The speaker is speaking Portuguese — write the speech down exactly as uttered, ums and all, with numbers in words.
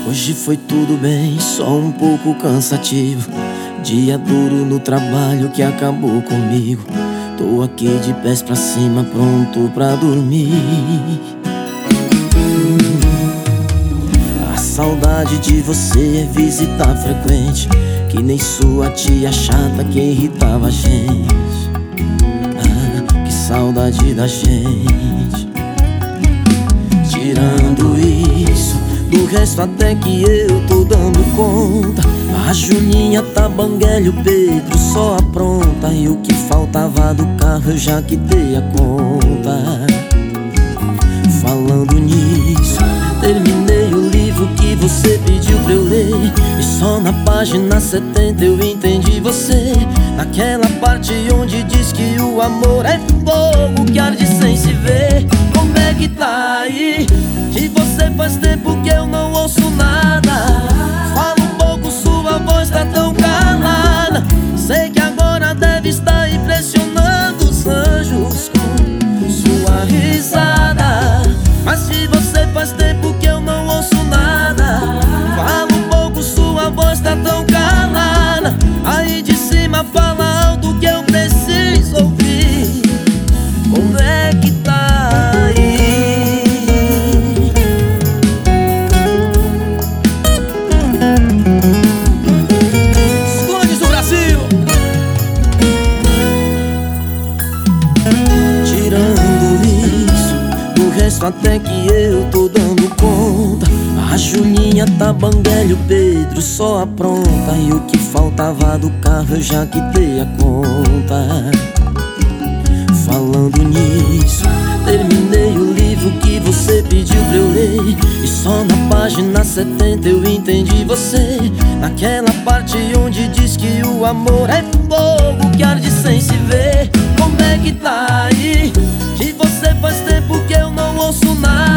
Hoje foi tudo bem, só um pouco cansativo. Dia duro no trabalho que acabou comigo. Tô aqui de pés pra cima, pronto pra dormir. A saudade de você é visita frequente, que nem sua tia chata que irritava a gente. Ah, que saudade da gente. Tirando isso, do resto até que eu tô dando conta. A Julinha tá banguela, o Pedro só apronta. E o que faltava do carro eu já quitei a conta. Falando nisso, terminei o livro que você pediu pra eu ler. E só na página setenta eu entendi você. Naquela parte onde diz que o amor é fogo que arde sem se ver. Como é que tá aí? Que você faz tempo que eu não ouço nada. Fala um pouco, sua voz tá tão calada. Sei que agora deve estar impressionando os anjos com sua risada. Mas se você faz tempo que eu não ouço nada, fala um pouco, sua voz tá tão calada. Aí de cima fala alto que eu preciso ouvir. Como é que tá aí? Clones do Brasil. Tirando isso, do resto até que eu tô dando conta. A Julinha tá banguela, o Pedro só apronta. E o que faltava do carro eu já quitei a conta. Falando nisso, terminei o livro que você pediu pra eu ler. E só na página setenta eu entendi você. Naquela parte onde diz que o amor é fogo que arde sem se ver. Como é que tá aí? Que você faz tempo que eu não ouço nada.